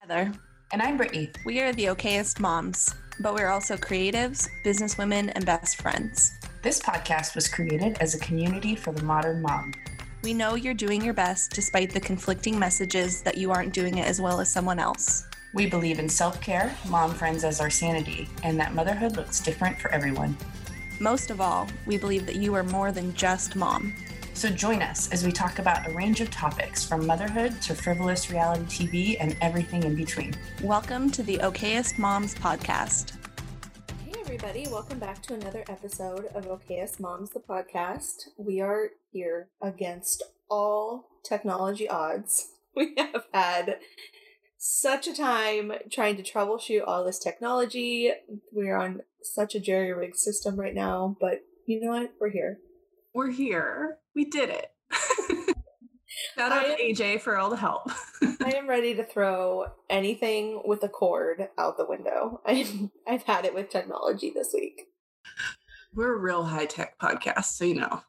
Heather. And I'm Brittany. We are the okayest moms, but we're also creatives, businesswomen, and best friends. This podcast was created as a community for the modern mom. We know you're doing your best despite the conflicting messages that you aren't doing it as well as someone else. We believe in self-care, mom friends as our sanity, and that motherhood looks different for everyone. Most of all, we believe that you are more than just mom. So join us as we talk about a range of topics from motherhood to frivolous reality TV and everything in between. Welcome to the Okayest Moms podcast. Hey everybody, welcome back to another episode of Okayest Moms, the podcast. We are here against all technology odds. We have had such a time trying to troubleshoot all this technology. We're on such a jerry-rigged system right now, but you know what? We're here. We're here. We did it. Shout out to AJ for all the help. I am ready to throw anything with a cord out the window. I've had it with technology this week. We're a real high-tech podcast, so you know.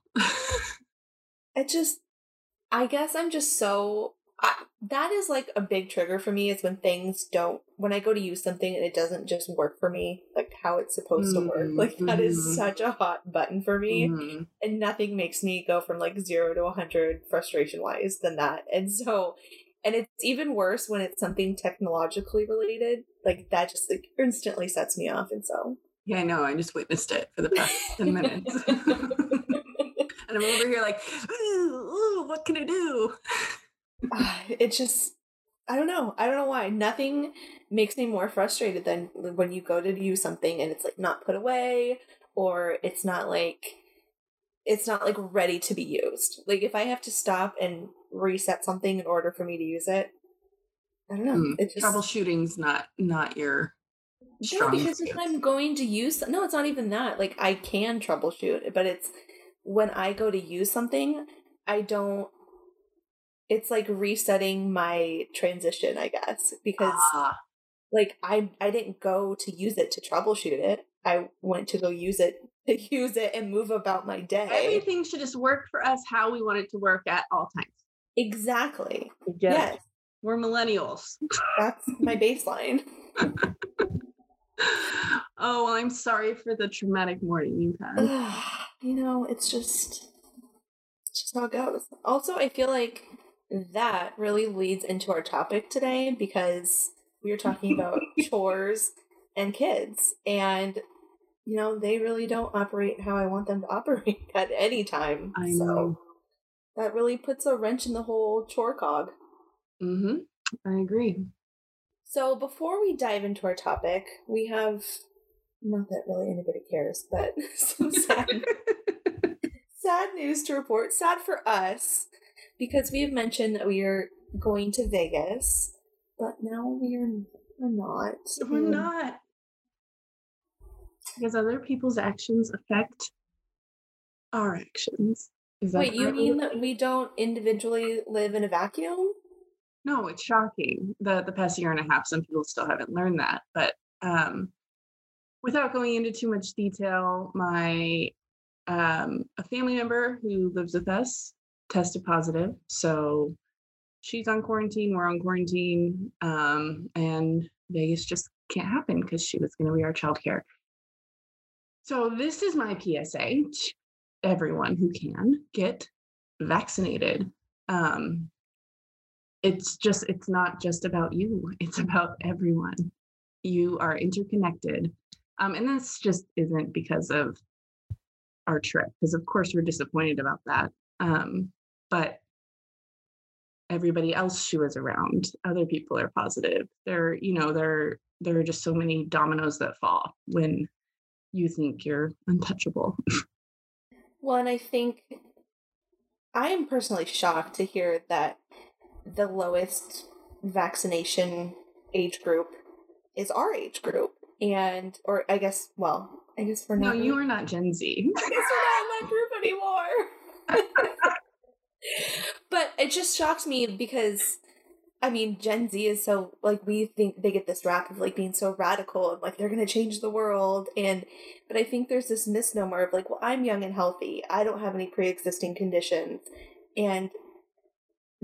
I guess I'm just so... that is like a big trigger for me, is when I go to use something and it doesn't just work for me like how it's supposed to work. Like that is such a hot button for me. And nothing makes me go from like 0 to 100 frustration wise than that. And it's even worse when it's something technologically related. Like that just like instantly sets me off. And so yeah, I know. I just witnessed it for the past 10 minutes. And I'm over here like, ooh, what can I do? It's just, I don't know why. Nothing makes me more frustrated than when you go to use something and it's like not put away, or it's not like ready to be used. Like if I have to stop and reset something in order for me to use it, I don't know. Troubleshooting's not your strong because suit. if I'm going to use, no, it's not even that. Like I can troubleshoot, but it's when I go to use something, it's like resetting my transition, I guess, because like I didn't go to use it to troubleshoot it. I went to go use it and move about my day. Everything should just work for us how we want it to work at all times. Exactly. Yes. We're millennials. That's my baseline. Oh, well, I'm sorry for the traumatic morning you've had. It's just how it goes. Also, I feel like that really leads into our topic today, because we are talking about chores and kids, and they really don't operate how I want them to operate at any time. I know. That really puts a wrench in the whole chore cog. I agree. So before we dive into our topic, we have, not that really anybody cares, but some sad news to report. Sad for us, because we have mentioned that we are going to Vegas, but now we're not. We're not. Because other people's actions affect our actions. Wait, you mean that we don't individually live in a vacuum? No, it's shocking. The past year and a half, some people still haven't learned that. But without going into too much detail, a family member who lives with us tested positive. So she's on quarantine, we're on quarantine, and Vegas just can't happen because she was going to be our childcare. So this is my PSA to everyone who can get vaccinated. It's not just about you. It's about everyone. You are interconnected. And this just isn't because of our trip, because of course we're disappointed about that. But everybody else she was around, other people are positive. There are just so many dominoes that fall when you think you're untouchable. Well, and I think I am personally shocked to hear that the lowest vaccination age group is our age group. Or I guess we're not. No, you are not Gen Z. I guess we're not in that group anymore. But it just shocks me because, I mean, Gen Z is so, like, we think they get this rap of, like, being so radical and, like, they're going to change the world. But I think there's this misnomer of, like, well, I'm young and healthy. I don't have any pre-existing conditions. And that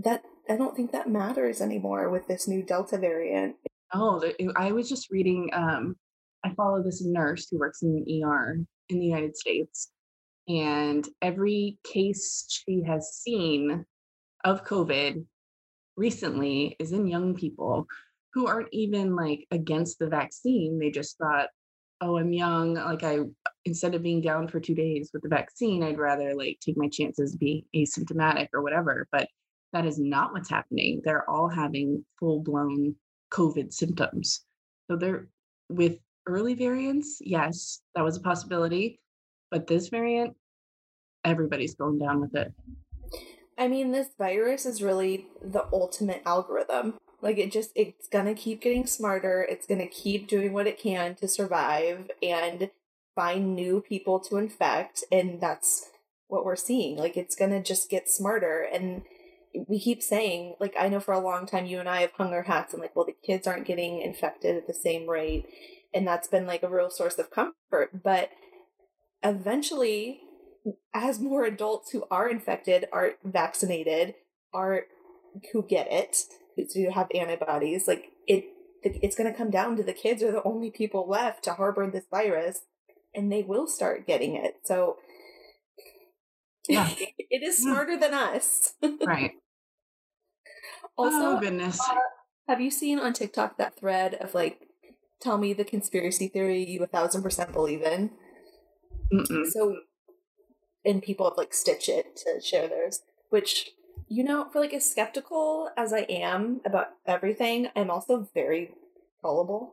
don't think that matters anymore with this new Delta variant. Oh, I was just reading. I follow this nurse who works in the ER in the United States, and every case she has seen of COVID recently is in young people who aren't even like against the vaccine. They just thought, oh, I'm young. Like instead of being down for 2 days with the vaccine, I'd rather like take my chances being asymptomatic or whatever. But that is not what's happening. They're all having full blown COVID symptoms. So they're with early variants. Yes, that was a possibility. But this variant, everybody's going down with it. I mean, this virus is really the ultimate algorithm. Like it's gonna keep getting smarter. It's gonna keep doing what it can to survive and find new people to infect. And that's what we're seeing. Like, it's gonna just get smarter. And we keep saying, like, I know for a long time you and I have hung our hats and like, well, the kids aren't getting infected at the same rate. And that's been like a real source of comfort. But eventually, as more adults who are infected, are vaccinated, who get it, who have antibodies, like it's going to come down to the kids are the only people left to harbor this virus, and they will start getting it. So yeah, it is smarter than us. Right. Also, oh goodness. Have you seen on TikTok that thread of like, tell me the conspiracy theory you 1,000% believe in? Mm-mm. So, and people have like stitched it to share theirs, which, you know, for like as skeptical as I am about everything, I'm also very gullible.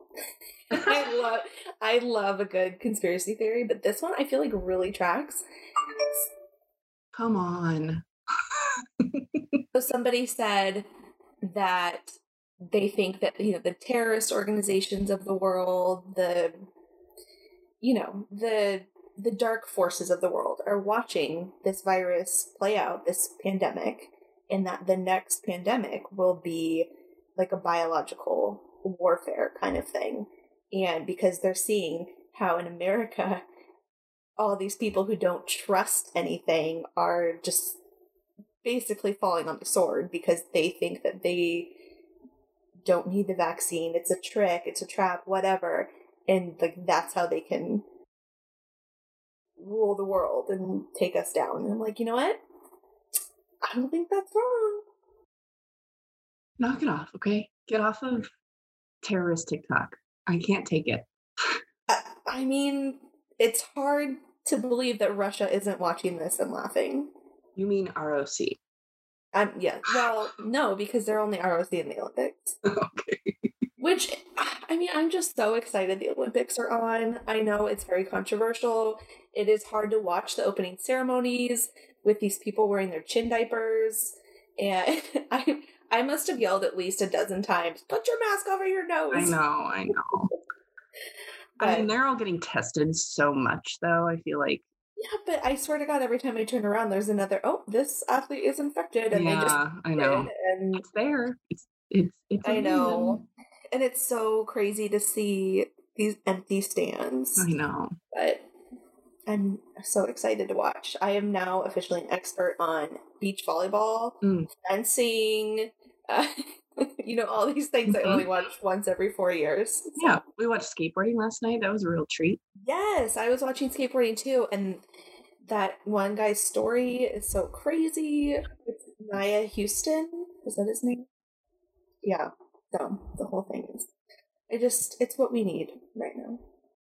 I love a good conspiracy theory, but this one I feel like really tracks. Come on. So somebody said that they think that, you know, the terrorist organizations of the world, the dark forces of the world are watching this virus play out, this pandemic, and that the next pandemic will be like a biological warfare kind of thing. And because they're seeing how in America, all these people who don't trust anything are just basically falling on the sword because they think that they don't need the vaccine. It's a trick, it's a trap, whatever. And like that's how they can rule the world and take us down. And I'm like, you know what? I don't think that's wrong. Knock it off, okay? Get off of terrorist TikTok. I can't take it. I mean, it's hard to believe that Russia isn't watching this and laughing. You mean ROC? Yeah. Well, no, because they're only ROC in the Olympics. Okay. Which, I mean, I'm just so excited the Olympics are on. I know it's very controversial. It is hard to watch the opening ceremonies with these people wearing their chin diapers. And I must have yelled at least a dozen times, put your mask over your nose. I know. But, I mean, they're all getting tested so much, though, I feel like. Yeah, but I swear to God, every time I turn around, there's another, this athlete is infected. And yeah, they just I know. And it's there. It's I know. And it's so crazy to see these empty stands. I know. But I'm so excited to watch. I am now officially an expert on beach volleyball, fencing, all these things I only watch once every 4 years. So. Yeah, we watched skateboarding last night. That was a real treat. Yes, I was watching skateboarding too. And that one guy's story is so crazy. It's Nia Houston. Is that his name? Yeah. So the whole thing is, it's what we need right now.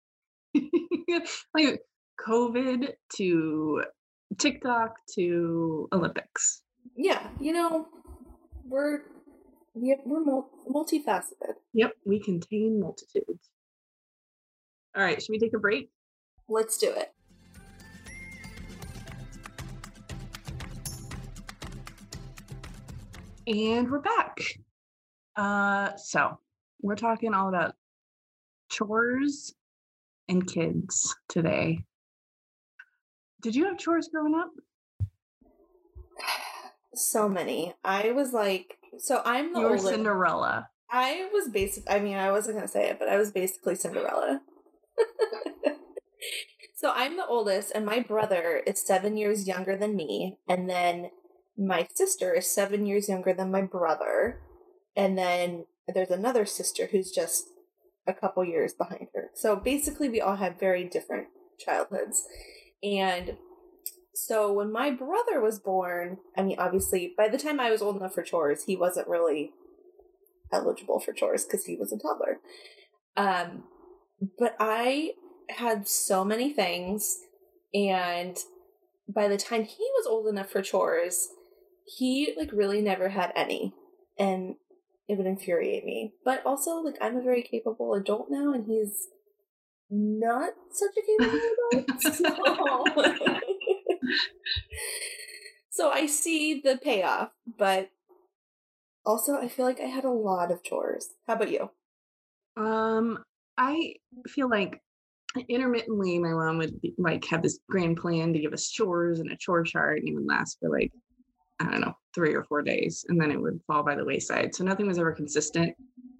Like COVID to TikTok to Olympics. Yeah, we're multifaceted. Yep, we contain multitudes. All right, should we take a break? Let's do it. And we're back. So we're talking all about chores and kids today. Did you have chores growing up? So many. I was like, so I'm the oldest. Cinderella. I was I wasn't going to say it, but I was basically Cinderella. So I'm the oldest, and my brother is 7 years younger than me. And then my sister is 7 years younger than my brother. And then there's another sister who's just a couple years behind her. So basically, we all had very different childhoods. And so when my brother was born, I mean, obviously, by the time I was old enough for chores, he wasn't really eligible for chores because he was a toddler. But I had so many things, and by the time he was old enough for chores, he like really never had any, and it would infuriate me. But also, like, I'm a very capable adult now, and he's not such a capable adult. So I see the payoff, but also I feel like I had a lot of chores. How about you? I feel like intermittently my mom would like have this grand plan to give us chores and a chore chart, and it would last for like, I don't know, 3 or 4 days, and then it would fall by the wayside. So nothing was ever consistent.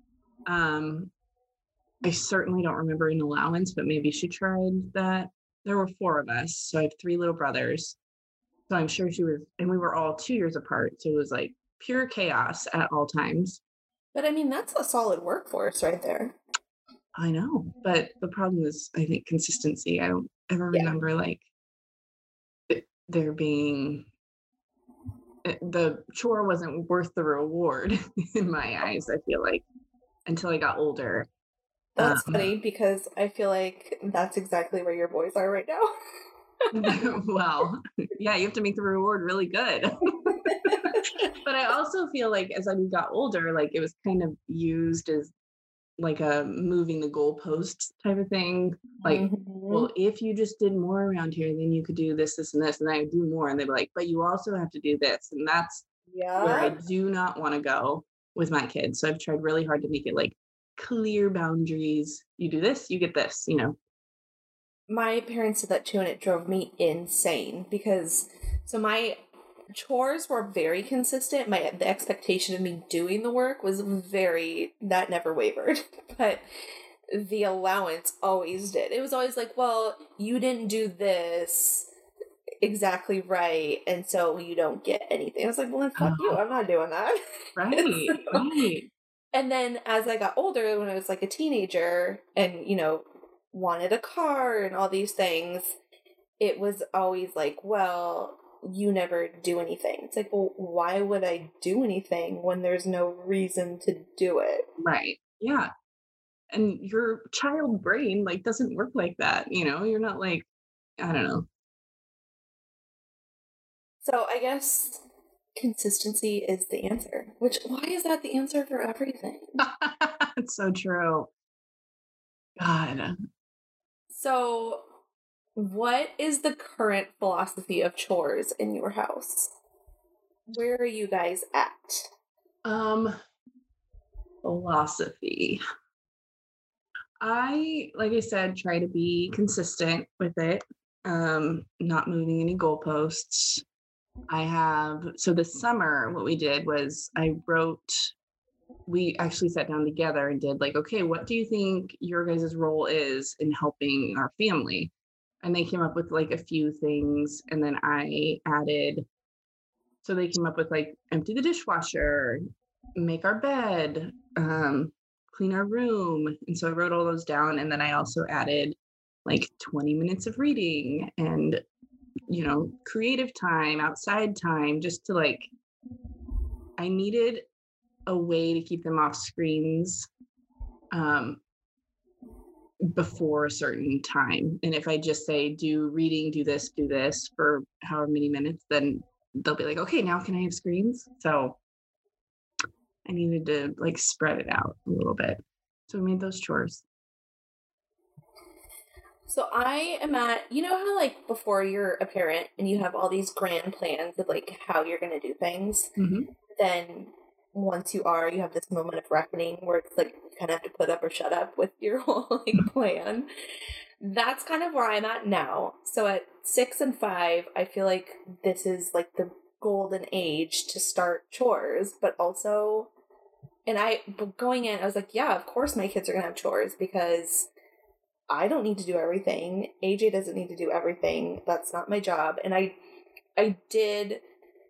I certainly don't remember an allowance, but maybe she tried that. There were 4 of us, so I have 3 little brothers. So I'm sure she was, and we were all 2 years apart. So it was like pure chaos at all times. But I mean, that's a solid workforce right there. I know, but the problem is, I think, consistency. I don't ever remember like there being, the chore wasn't worth the reward in my eyes, I feel like, until I got older. That's funny because I feel like that's exactly where your boys are right now. Well, yeah, you have to make the reward really good. But I also feel like as I got older, like it was kind of used as like a moving the goalposts type of thing. Like, well, if you just did more around here, then you could do this, this, and this, and I would do more. And they'd be like, but you also have to do this. And that's where I do not want to go with my kids. So I've tried really hard to make it like clear boundaries. You do this, you get this, you know. My parents did that too, and it drove me insane because so my chores were very consistent. The expectation of me doing the work was that never wavered. But the allowance always did. It was always like, well, you didn't do this exactly right, and so you don't get anything. I was like, well, then fuck you. I'm not doing that. Right, right. And then as I got older, when I was like a teenager and, you know, wanted a car and all these things, it was always like, well, you never do anything. It's like, well, why would I do anything when there's no reason to do it? Right. Yeah. And your child brain like doesn't work like that, you know? You're not like, I don't know. So I guess consistency is the answer. Why is that the answer for everything? It's so true. God. So what is the current philosophy of chores in your house? Where are you guys at? Philosophy. Like I said, try to be consistent with it. Not moving any goalposts. So this summer, what we did was we actually sat down together and did like, okay, what do you think your guys' role is in helping our family? And they came up with like a few things. And then I added, so they came up with like empty the dishwasher, make our bed, clean our room. And so I wrote all those down. And then I also added like 20 minutes of reading and, you know, creative time, outside time, just to like, I needed a way to keep them off screens before a certain time. And if I just say, do reading, do this for however many minutes, then they'll be like, okay, now can I have screens? So I needed to like spread it out a little bit. So we made those chores. So I am you know how like before you're a parent and you have all these grand plans of like how you're going to do things, then once you have this moment of reckoning where it's like you kind of have to put up or shut up with your whole like plan. That's kind of where I'm at now. So at 6 and 5, I feel like this is like the golden age to start chores, but also, going in, I was like, yeah, of course my kids are going to have chores because I don't need to do everything. AJ doesn't need to do everything. That's not my job. And I did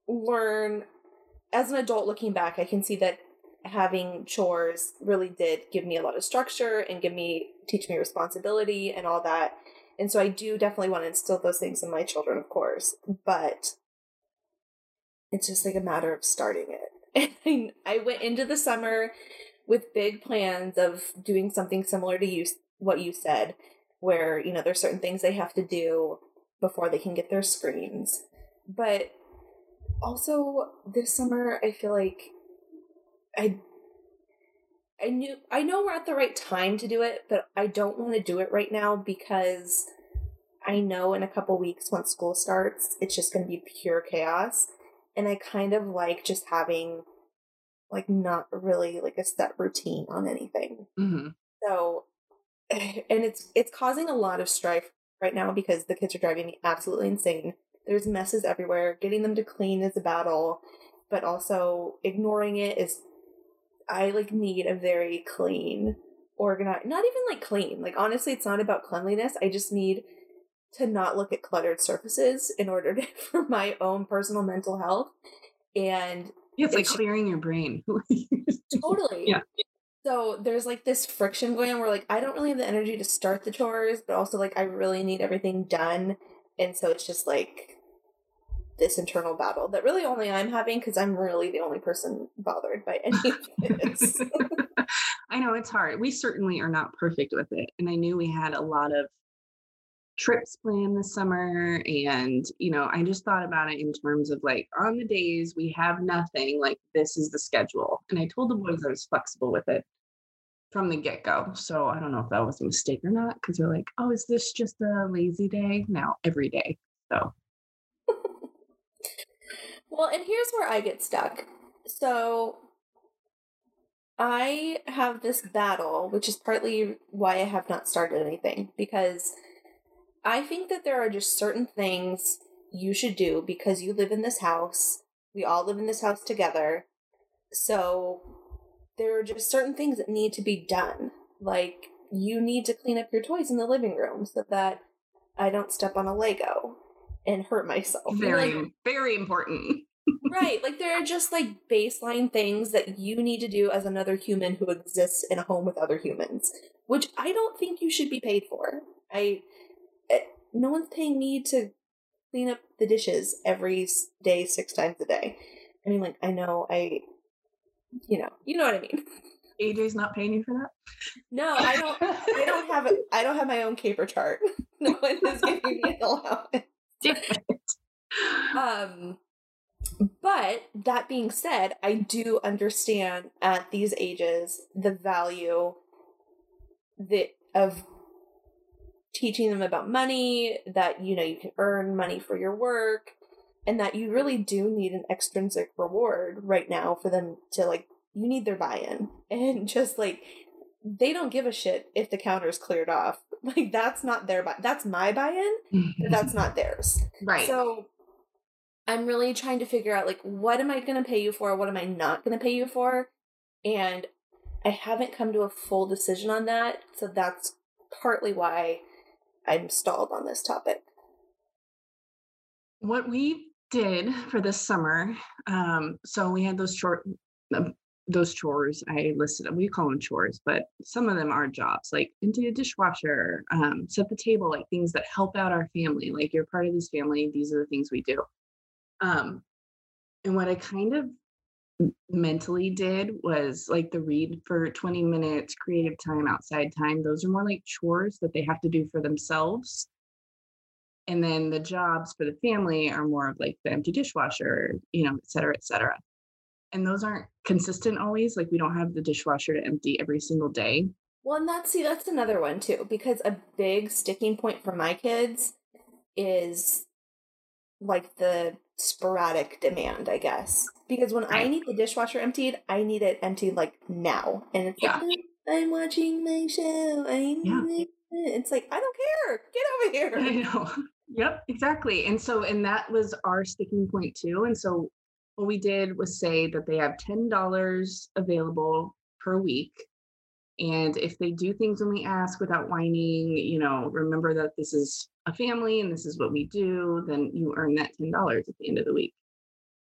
learn, as an adult looking back, I can see that having chores really did give me a lot of structure and teach me responsibility and all that. And so I do definitely want to instill those things in my children, of course, but it's just like a matter of starting it. And I went into the summer with big plans of doing something similar to what you said, where, there's certain things they have to do before they can get their screens. But also this summer, I feel like I know we're at the right time to do it, but I don't want to do it right now because I know in a couple weeks once school starts, it's just going to be pure chaos. And I kind of like just having like not really like a set routine on anything. Mm-hmm. So, and it's causing a lot of strife right now because the kids are driving me absolutely insane. There's messes everywhere. Getting them to clean is a battle, but also ignoring it is, I like need a very clean, organized, not even like clean. Like honestly, it's not about cleanliness. I just need to not look at cluttered surfaces in order to, for my own personal mental health. And it's like clearing your brain. Totally. Yeah. So there's like this friction going on where like I don't really have the energy to start the chores, but also like I really need everything done. And so it's just like this internal battle that really only I'm having because I'm really the only person bothered by any of this. I know it's hard. We certainly are not perfect with it. And I knew we had a lot of trips planned this summer. And, I just thought about it in terms of like on the days we have nothing, like this is the schedule. And I told the boys I was flexible with it from the get-go. So I don't know if that was a mistake or not, because they're like, oh, is this just a lazy day? No, every day. So. Well, and here's where I get stuck. So I have this battle, which is partly why I have not started anything, because I think that there are just certain things you should do because you live in this house. We all live in this house together. So there are just certain things that need to be done. Like you need to clean up your toys in the living room so that I don't step on a Lego and hurt myself. Very, very important. Right. Like there are just like baseline things that you need to do as another human who exists in a home with other humans, which I don't think you should be paid for. No one's paying me to clean up the dishes every day, 6 times a day. I mean, like, I know you know what I mean. AJ's not paying you for that? No, I don't have my own caper chart. No one is giving me an allowance. But that being said, I do understand at these ages the value of teaching them about money, that you can earn money for your work, and that you really do need an extrinsic reward right now for them to like, you need their buy-in. And just like, they don't give a shit if the counter's cleared off. Like that's not their that's my buy-in, but that's not theirs. Right. So I'm really trying to figure out like, what am I going to pay you for? What am I not going to pay you for? And I haven't come to a full decision on that. So that's partly why I'm stalled on this topic. What we did for this summer, so we had those chores I listed. We call them chores, but some of them are jobs, like empty a dishwasher, set the table, like things that help out our family. Like you're part of this family. These are the things we do. And what I kind of mentally did was like the read for 20 minutes, creative time, outside time. Those are more like chores that they have to do for themselves. And then the jobs for the family are more of like the empty dishwasher, et cetera, et cetera. And those aren't consistent always. Like we don't have the dishwasher to empty every single day. Well, and that's another one too, because a big sticking point for my kids is like the sporadic demand, I guess. Because when I need the dishwasher emptied, I need it emptied like now. And it's like, I'm watching my show. It's like, I don't care. Get over here. I know. Yep, exactly. And that was our sticking point too. And so what we did was say that they have $10 available per week. And if they do things when we ask without whining, remember that this is a family and this is what we do, then you earn that $10 at the end of the week.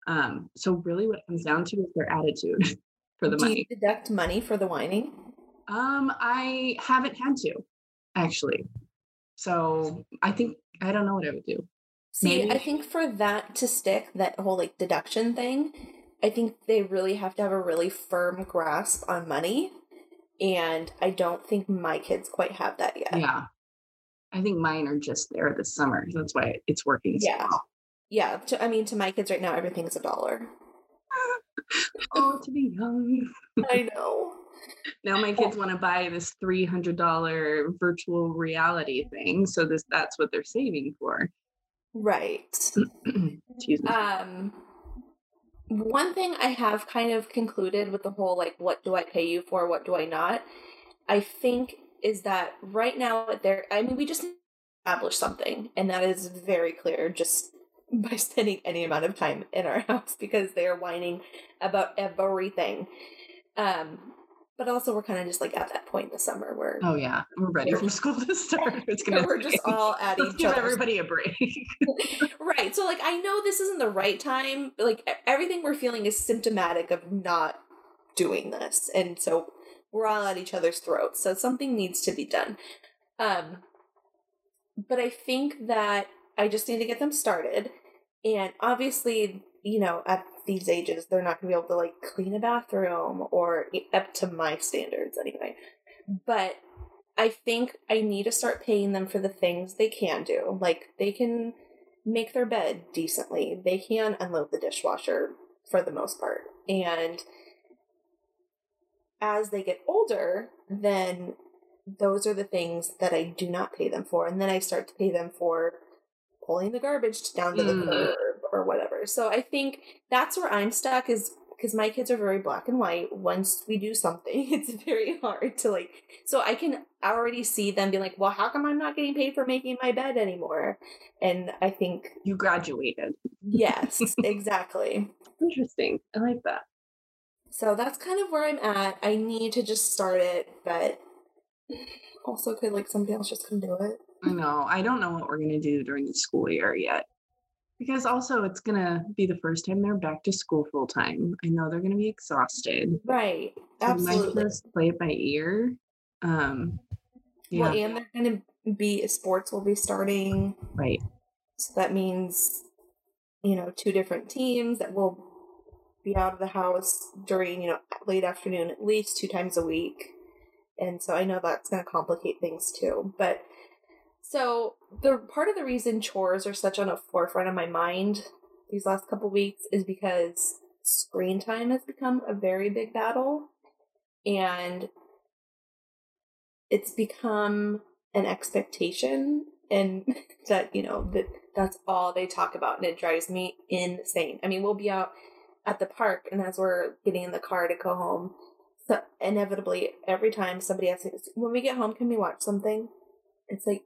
So really what it comes down to is their attitude for the Do money. you deduct money for the whining? I haven't had to, actually. So I don't know what I would do. See, I Maybe. think for that to stick, that whole like deduction thing, I think they really have to have a really firm grasp on money. And I don't think my kids quite have that yet. Yeah. I think mine are just there this summer. That's why it's working so Yeah. well. Yeah. To my kids right now, everything's $1. Oh, to be young. I know. Now my kids want to buy this $300 virtual reality thing. So that's what they're saving for. Right. Excuse me. One thing I have kind of concluded with the whole, like, what do I pay you for? What do I not? I think is that right now we just establish something, and that is very clear just by spending any amount of time in our house because they are whining about everything. But also we're kind of just like at that point in the summer where Oh yeah, we're ready for school to start. It's gonna. we're just all at Let's each give other. everybody a break. Right. So like I know this isn't the right time, but like everything we're feeling is symptomatic of not doing this. And so we're all at each other's throats. So something needs to be done. But I think that I just need to get them started. And obviously, at these ages, they're not going to be able to like clean a bathroom or up to my standards anyway. But I think I need to start paying them for the things they can do. Like they can make their bed decently. They can unload the dishwasher for the most part. And as they get older, then those are the things that I do not pay them for. And then I start to pay them for pulling the garbage down to the curb or whatever. So I think that's where I'm stuck is because my kids are very black and white. Once we do something, it's very hard to like, so I can already see them be like, well, how come I'm not getting paid for making my bed anymore? And I think You graduated. yes, exactly. Interesting. I like that. So that's kind of where I'm at. I need to just start it, but also could like somebody else just come do it. I know. I don't know what we're gonna do during the school year yet. Because also it's gonna be the first time they're back to school full time. I know they're gonna be exhausted. Right. So Absolutely. we might just play it by ear. Yeah. Well, and they're going to be, sports will be starting. Right. So that means, 2 different teams that will be out of the house during, late afternoon, at least 2 times a week. And so I know that's going to complicate things too. But so the part of the reason chores are such on a forefront of my mind these last couple weeks is because screen time has become a very big battle. And it's become an expectation and that, that's all they talk about. And it drives me insane. I mean, we'll be out at the park and as we're getting in the car to go home, so inevitably every time somebody asks me, when we get home, can we watch something? It's like,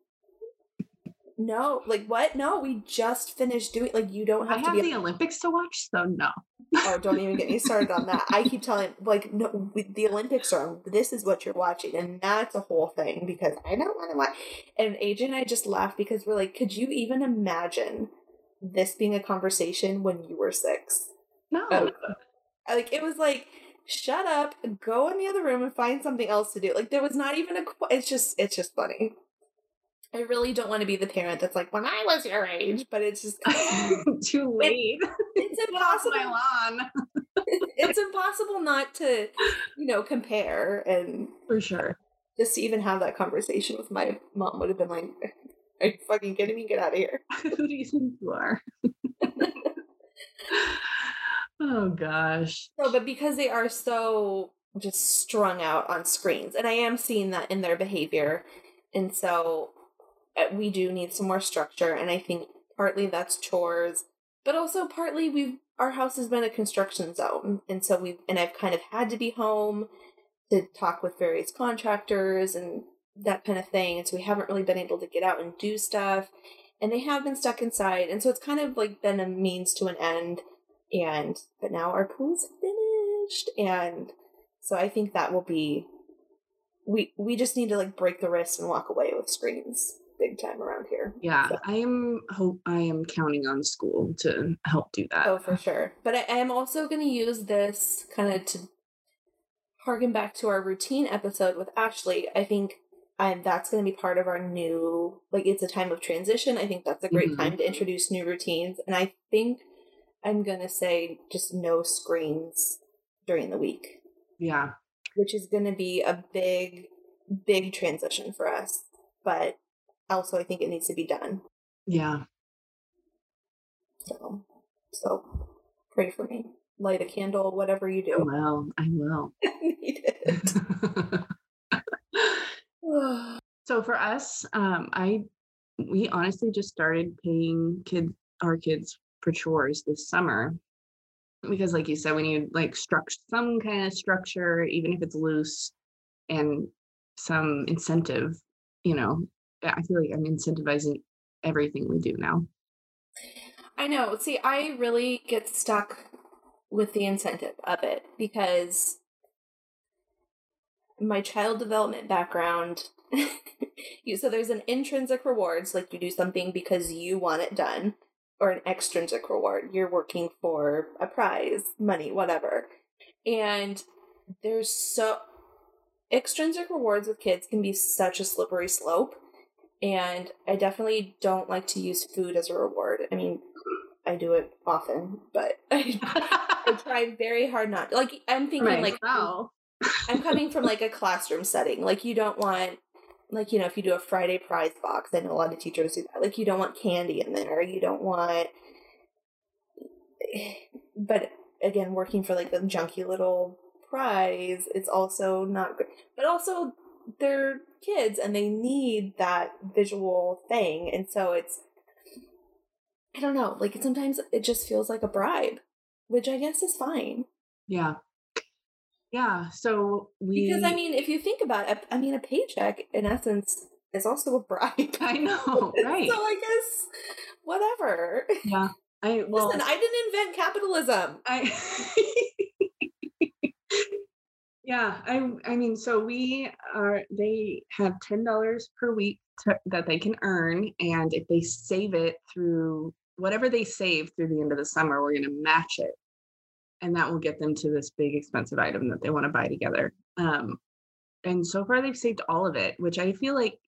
no, like what? No, we just finished doing, like, you don't have I to have be the Olympics to watch, so no. Oh, don't even get me started on that. I keep telling, like, no, the Olympics are on. This is what you're watching. And that's a whole thing because I don't want to watch. And AJ and I just laughed because we're like, could you even imagine this being a conversation when you were 6? No. Like, it was like, shut up, go in the other room and find something else to do. Like, there was not even it's just funny. I really don't want to be the parent that's like, when I was your age, but it's just too late. It's impossible. Get off my lawn. It's impossible not to, compare. And For sure. just to even have that conversation with my mom would have been like, are you fucking kidding me? Get out of here. Who do you think you are? Oh gosh. No, but because they are so just strung out on screens, and I am seeing that in their behavior, and so we do need some more structure, and I think partly that's chores, but also partly our house has been a construction zone, and so I've kind of had to be home to talk with various contractors and that kind of thing, and so we haven't really been able to get out and do stuff, and they have been stuck inside, and so it's kind of like been a means to an end, but now our pool's finished, and so I think that will be, we just need to like break the wrist and walk away with screens. big time around here. Yeah, So. I am counting on school to help do that. Oh, for sure. But I am also going to use this kind of to harken back to our routine episode with Ashley. I think that's going to be part of our new, like, it's a time of transition. I think that's a great time to introduce new routines. And I think I'm going to say just no screens during the week. Yeah. Which is going to be a big, big transition for us. But also I think it needs to be done. Yeah. So pray for me. Light a candle, whatever you do. I will. I need it. So for us, we honestly just started paying our kids for chores this summer because, like you said, we need like some kind of structure, even if it's loose, and some incentive. I feel like I'm incentivizing everything we do now. I know. See, I really get stuck with the incentive of it because my child development background, so there's an intrinsic rewards, like you do something because you want it done, or an extrinsic reward. You're working for a prize, money, whatever. And there's extrinsic rewards with kids can be such a slippery slope. And I definitely don't like to use food as a reward. I mean, I do it often, but I try very hard not to. Like, I'm thinking I'm coming from like a classroom setting. Like, you don't want, like, if you do a Friday prize box, I know a lot of teachers do that. Like, you don't want candy in there. You don't want, but again, working for like the junky little prize, it's also not good. But also, they're kids and they need that visual thing. And so I don't know, like sometimes it just feels like a bribe, which I guess is fine. Yeah. Yeah. So because I mean, if you think about it, I mean, a paycheck in essence is also a bribe. I know, right? So I guess whatever. Yeah. Listen, I didn't invent capitalism. Yeah. I mean, so they have $10 per week that they can earn. And if they save it through whatever they save through the end of the summer, we're going to match it. And that will get them to this big expensive item that they want to buy together. And so far they've saved all of it, which I feel like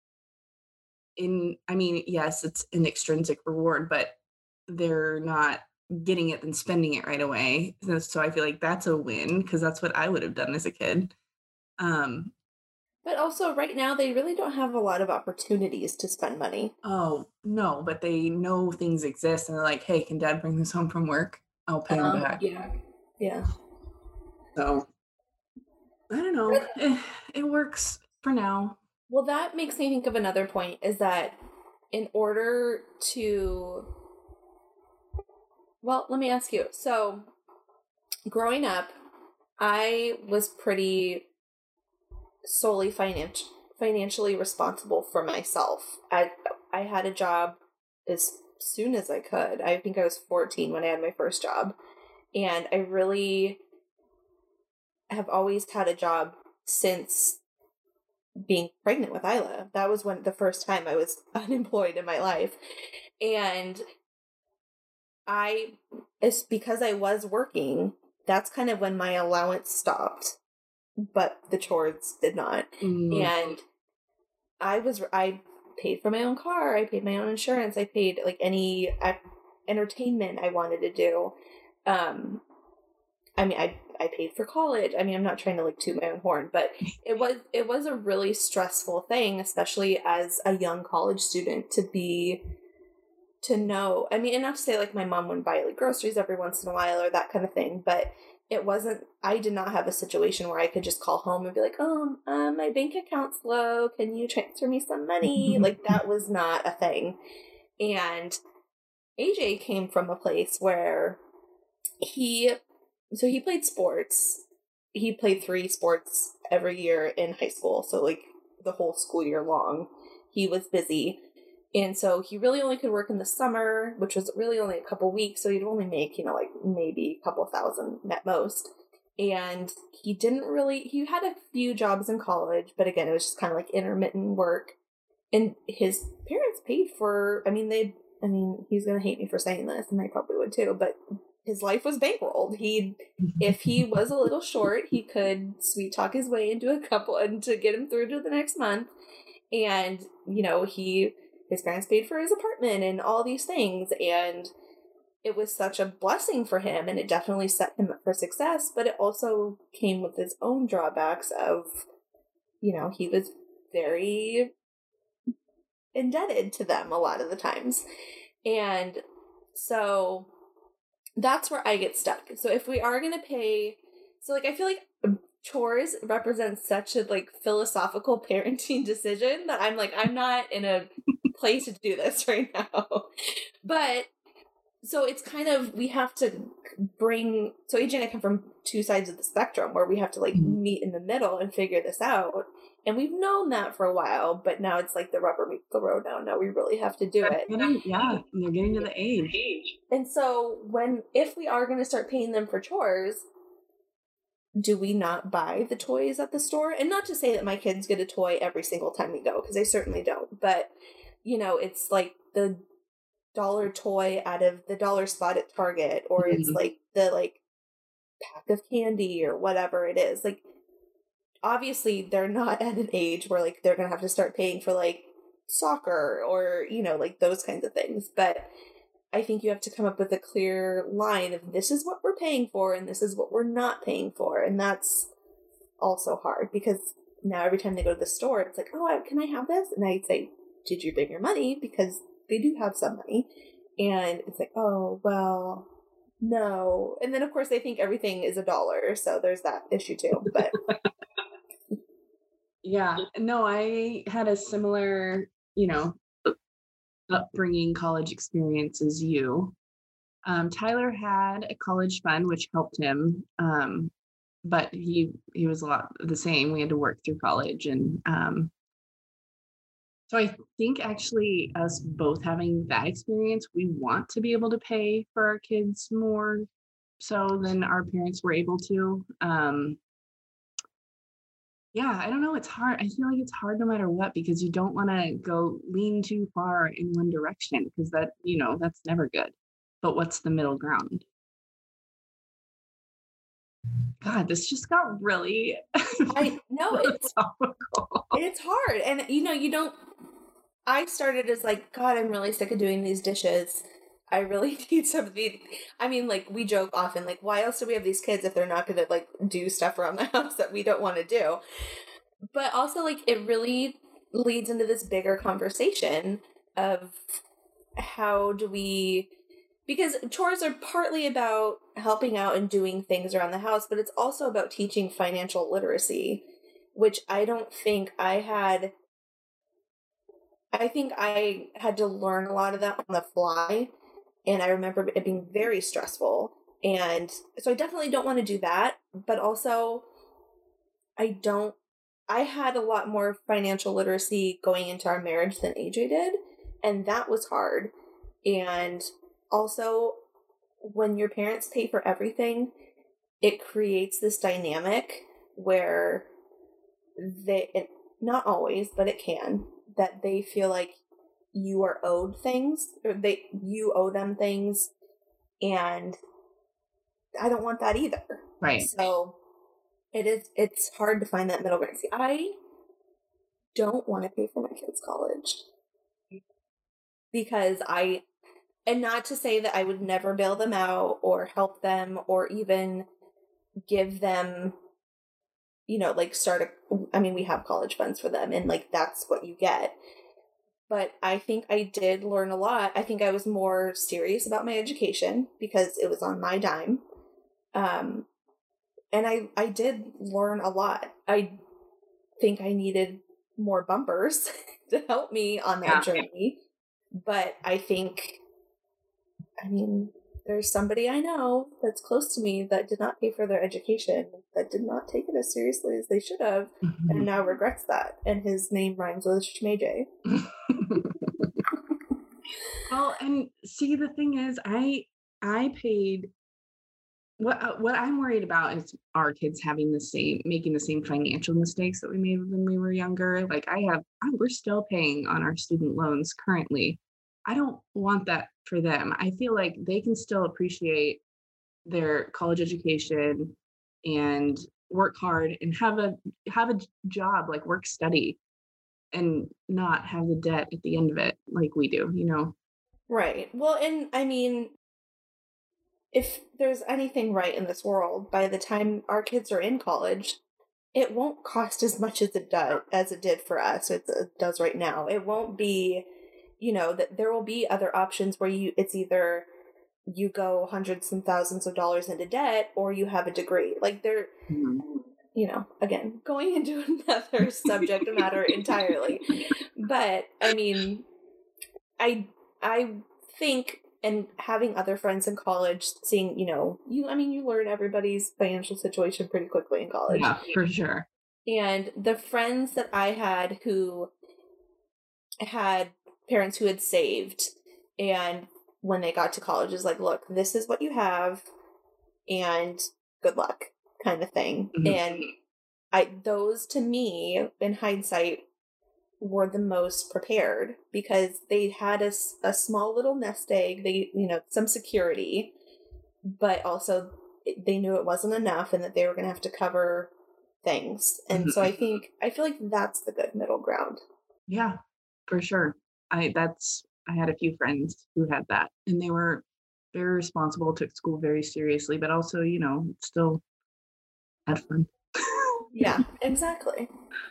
yes, it's an extrinsic reward, but they're not getting it and spending it right away. So I feel like that's a win because that's what I would have done as a kid. But also right now they really don't have a lot of opportunities to spend money. Oh, no, but they know things exist and they're like, hey, can dad bring this home from work? I'll pay him back. Yeah. So I don't know. It works for now. Well, that makes me think of another point is that in order to, well, let me ask you. So growing up, I was pretty solely financially responsible for myself. I had a job as soon as I could. I think I was 14 when I had my first job. And I really have always had a job since being pregnant with Isla. That was the first time I was unemployed in my life. And because I was working, that's kind of when my allowance stopped, but the chores did not. And I paid for my own car. I paid my own insurance. I paid like any entertainment I wanted to do. I mean, I paid for college. I mean, I'm not trying to like toot my own horn, but it was a really stressful thing, especially as a young college student to know. I mean, and not to say like my mom wouldn't buy like groceries every once in a while or that kind of thing, but I did not have a situation where I could just call home and be like, my bank account's low. Can you transfer me some money? Like that was not a thing. And AJ came from a place where he played sports. He played 3 sports every year in high school. So like the whole school year long, he was busy. And so he really only could work in the summer, which was really only a couple weeks. So he'd only make, like maybe a couple thousand at most. And he had a few jobs in college, but again, it was just kind of like intermittent work. and his parents paid for, he's going to hate me for saying this, and I probably would too, but his life was bankrolled. If he was a little short, he could sweet talk his way into a couple and to get him through to the next month. And, his parents paid for his apartment and all these things. And it was such a blessing for him, and it definitely set him up for success, but it also came with its own drawbacks of, he was very indebted to them a lot of the times. And so that's where I get stuck. So if we are going to pay, I feel like chores represent such a philosophical parenting decision that I'm not in a place to do this right now. But so it's kind of, we have to so AJ and I come from two sides of the spectrum where we have to meet in the middle and figure this out. And we've known that for a while, but now it's the rubber meets the road now. Now we really have to do it. They're getting to the age. And so if we are going to start paying them for chores, do we not buy the toys at the store? And not to say that my kids get a toy every single time we go, because they certainly don't. But, it's the dollar toy out of the dollar spot at Target, or it's the pack of candy or whatever it is. Obviously they're not at an age where they're gonna have to start paying for soccer or those kinds of things, but I think you have to come up with a clear line of this is what we're paying for and this is what we're not paying for. And that's also hard because now every time they go to the store it's oh, can I have this? And I say, did you bring your money? Because they do have some money. And it's oh, well, no. And then of course they think everything is $1, so there's that issue too. But yeah, no, I had a similar, upbringing, college experience as you. Tyler had a college fund, which helped him. But he was a lot the same. We had to work through college. And so I think actually us both having that experience, we want to be able to pay for our kids more so than our parents were able to. Yeah, I don't know. It's hard. I feel like it's hard no matter what, because you don't want to go lean too far in one direction because that's never good. But what's the middle ground? God, this just got really I know it's hard. And I started as God, I'm really sick of doing these dishes. I really need somebody. We joke often, why else do we have these kids if they're not going to do stuff around the house that we don't want to do? But also it really leads into this bigger conversation of how do we, because chores are partly about helping out and doing things around the house, but it's also about teaching financial literacy, which I don't think I had. I think I had to learn a lot of that on the fly. And I remember it being very stressful. And so I definitely don't want to do that. But also, I had a lot more financial literacy going into our marriage than AJ did. And that was hard. And also, when your parents pay for everything, it creates this dynamic where not always, but it can, that they feel like you are owed things, or you owe them things, and I don't want that either. Right. So it's hard to find that middle ground. See, I don't want to pay for my kids' college because and not to say that I would never bail them out or help them or even give them, we have college funds for them and that's what you get. But I think I did learn a lot. I think I was more serious about my education because it was on my dime. And I did learn a lot. I think I needed more bumpers to help me on that journey. But I think, there's somebody I know that's close to me that did not pay for their education, that did not take it as seriously as they should have, and now regrets that. And his name rhymes with Shmej. Well, and see, the thing is, I paid what I'm worried about is our kids making the same financial mistakes that we made when we were younger. Like we're still paying on our student loans currently. I don't want that for them. I feel like they can still appreciate their college education and work hard and have a job, like work study, and not have the debt at the end of it like we do, Right. Well, and I mean, if there's anything right in this world, by the time our kids are in college, it won't cost as much as it did for us. It does right now. It won't be, that there will be other options where it's either you go hundreds and thousands of dollars into debt or you have a degree. Like again, going into another subject matter entirely. But I mean, I think, and having other friends in college, seeing, you learn everybody's financial situation pretty quickly in college. Yeah, for sure. And the friends that I had who had parents who had saved, and when they got to college is like, look, this is what you have and good luck kind of thing. Mm-hmm. And those to me, in hindsight, were the most prepared because they had a small little nest egg, some security, but also they knew it wasn't enough and that they were going to have to cover things. And so I feel like that's the good middle ground. Yeah, for sure. I had a few friends who had that, and they were very responsible, took school very seriously, but also, still had fun. Yeah, exactly.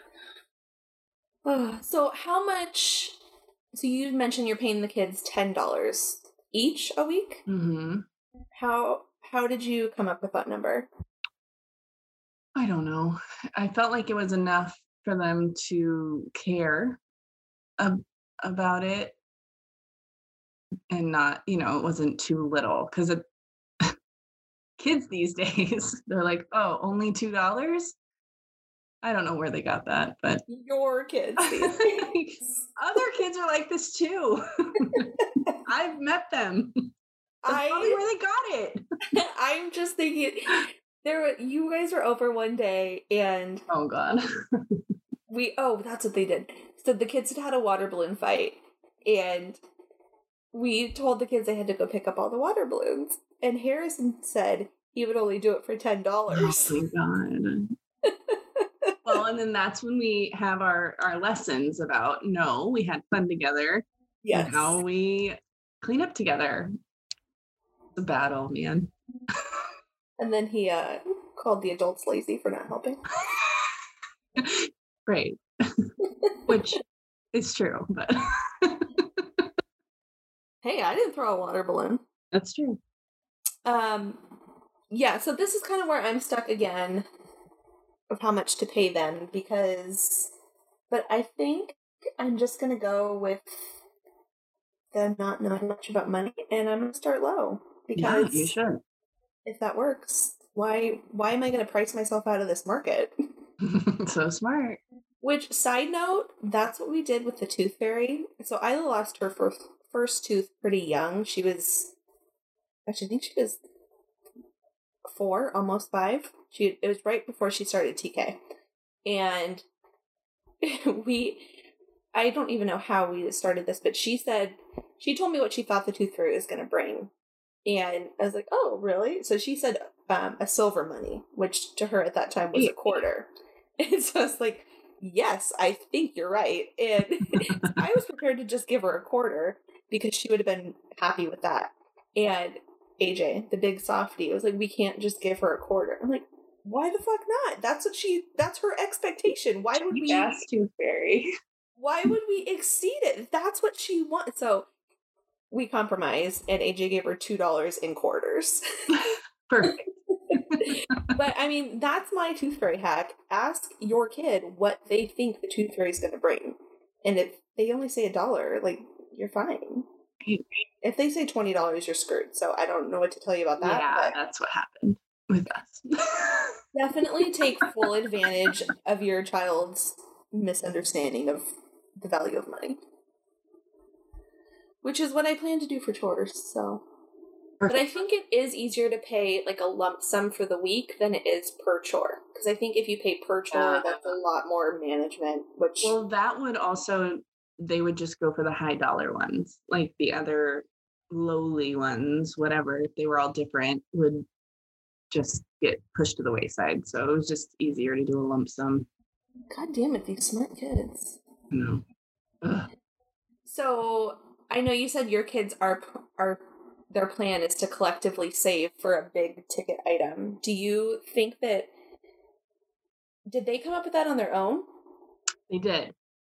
So how much, so you mentioned you're paying the kids $10 each a week? Mm-hmm. How did you come up with that number? I don't know. I felt like it was enough for them to care about it and not, it wasn't too little, because kids these days, they're like, oh, only $2? I don't know where they got that, but your kids these days. Other kids are like this too. I've met them. That's probably where they got it. I'm just thinking, you guys were over one day and oh god, that's what they did. So the kids had a water balloon fight, and we told the kids they had to go pick up all the water balloons, and Harrison said he would only do it for $10. Oh my god. Well, and then that's when we have our lessons about, no, we had fun together. Yes. And how we clean up together. It's a battle, man. And then he called the adults lazy for not helping. Right. Which is true, but hey, I didn't throw a water balloon. That's true. Yeah, so this is kind of where I'm stuck again of how much to pay them, but I think I'm just going to go with them not knowing much about money, and I'm going to start low, because you should. If that works, why am I going to price myself out of this market? So smart. Which, side note, that's what we did with the Tooth Fairy. So Isla lost her first tooth pretty young. She was, actually, I think she was 4, almost 5. It was right before she started TK. And I don't even know how we started this, but she told me what she thought the Tooth Fairy was going to bring. And I was like, oh, really? So she said a silver money, which to her at that time was a quarter. And so I was like, yes, I think you're right. And I was prepared to just give her a quarter because she would have been happy with that. And AJ, the big softie, was like, we can't just give her a quarter. I'm like, why the fuck not? That's her expectation. Why would we ask Tooth Fairy? Why would we exceed it? That's what she wants. So we compromised, and AJ gave her $2 in quarters. Perfect. But I mean, that's my Tooth Fairy hack. Ask your kid what they think the Tooth Fairy is going to bring. And if they only say $1, like, you're fine. If they say $20, you're screwed. So I don't know what to tell you about that. Yeah, that's what happened with us. Definitely take full advantage of your child's misunderstanding of the value of money. Which is what I plan to do for chores, so. But I think it is easier to pay like a lump sum for the week than it is per chore. Because I think if you pay per chore, that's a lot more management, which... Well, that would also, they would just go for the high dollar ones. Like the other lowly ones, whatever, if they were all different, would just get pushed to the wayside. So it was just easier to do a lump sum. God damn it, these smart kids. No. So I know you said your kids are their plan is to collectively save for a big ticket item. Do you think that, did they come up with that on their own? They did.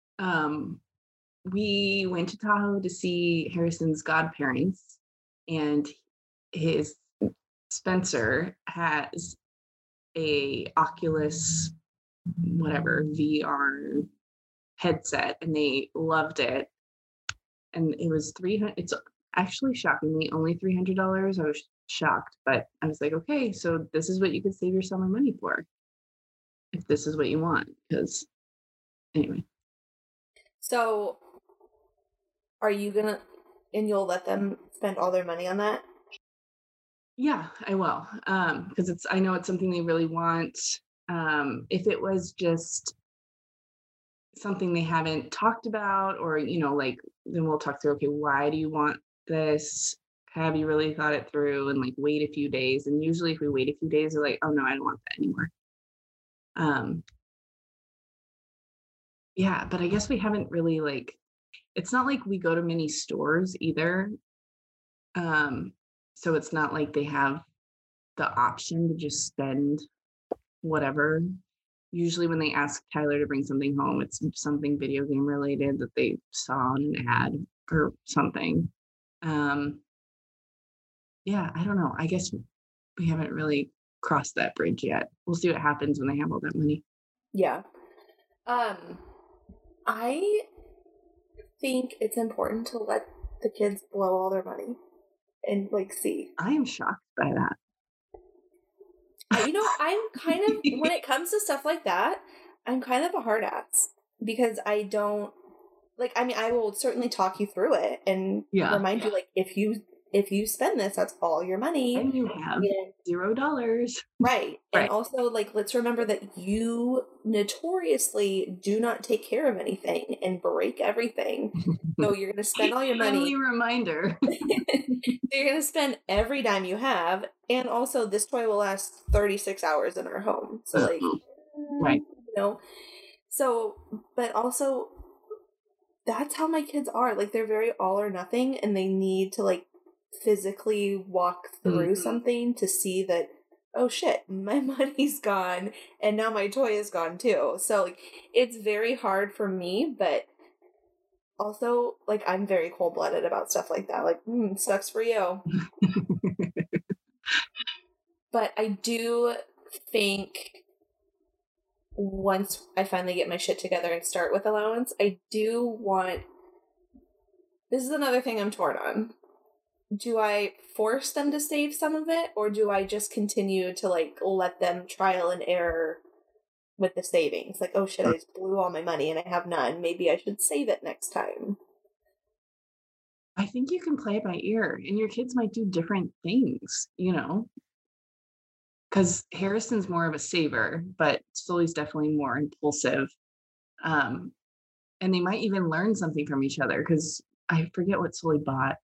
We went to Tahoe to see Harrison's godparents, and his Spencer has a Oculus whatever VR headset, and they loved it. And it was $300. It's actually shockingly only $300. I was shocked, but I was like, okay, so this is what you could save your summer money for, if this is what you want. Because anyway. So are you gonna, and you'll let them spend all their money on that? Yeah, I will. Because I know it's something they really want. If it was just something they haven't talked about, or like, then we'll talk through, okay, why do you want this? Have you really thought it through? And like, wait a few days. And usually if we wait a few days, they're like, oh no, I don't want that anymore. Yeah, but I guess we haven't really, like, it's not like we go to many stores either. So it's not like they have the option to just spend whatever. Usually when they ask Tyler to bring something home, it's something video game related that they saw on an ad or something. Yeah, I don't know. I guess we haven't really crossed that bridge yet. We'll see what happens when they have all that money. Yeah. I think it's important to let the kids blow all their money and like see. I am shocked by that. I'm kind of, when it comes to stuff like that, I'm kind of a hard ass because I don't, like, I mean, I will certainly talk you through it and remind you, like, if you spend this, that's all your money. And you have $0. Right. And also, like, let's remember that you notoriously do not take care of anything and break everything. So you're going to spend all your money. Friendly reminder. You're going to spend every dime you have. And also, this toy will last 36 hours in our home. So, like, right. So, but also, that's how my kids are. Like, they're very all or nothing, and they need to, like, physically walk through something to see that, oh shit, my money's gone and now my toy is gone too. So like, it's very hard for me, but also like, I'm very cold-blooded about stuff like that. Like, sucks for you. But I do think once I finally get my shit together and start with allowance, I do want, this is another thing I'm torn on. Do I force them to save some of it, or do I just continue to like let them trial and error with the savings? Like, oh shit, I just blew all my money and I have none. Maybe I should save it next time. I think you can play it by ear, and your kids might do different things, because Harrison's more of a saver, but Sully's definitely more impulsive. And they might even learn something from each other, because I forget what Sully bought.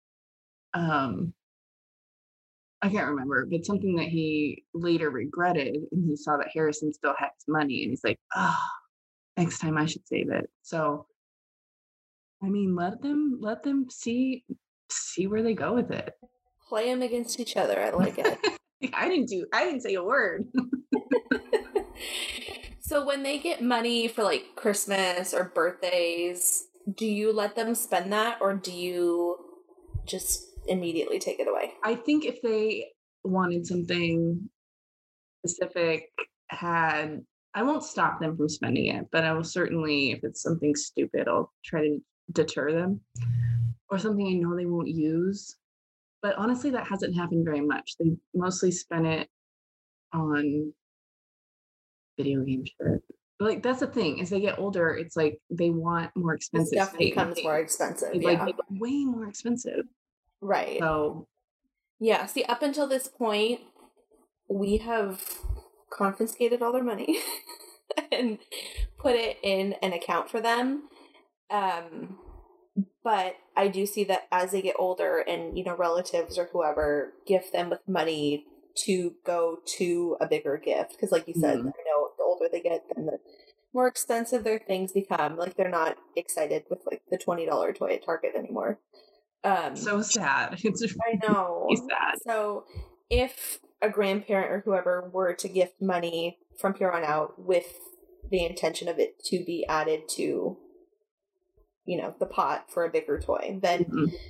I can't remember, but something that he later regretted, and he saw that Harrison still had his money, and he's like, oh, next time I should save it. So, I mean, let them see where they go with it. Play them against each other. I like it. I didn't say a word. So when they get money for like Christmas or birthdays, do you let them spend that, or do you just immediately take it away? I think if they wanted something specific, I won't stop them from spending it, but I will certainly, if it's something stupid, I'll try to deter them, or something I know they won't use. But honestly, that hasn't happened very much. They mostly spend it on video game shit. But like, that's the thing, as they get older, it's like they want more expensive stuff becomes more expensive. Like way more expensive. Right. So Yeah, see, up until this point, we have confiscated all their money and put it in an account for them. But I do see that as they get older and, you know, relatives or whoever gift them with money to go to a bigger gift. Because like you said, I know the older they get, then the more expensive their things become. Like they're not excited with like the $20 toy at Target anymore. So sad. It's I know. sad. So if a grandparent or whoever were to gift money from here on out with the intention of it to be added to, you know, the pot for a bigger toy, then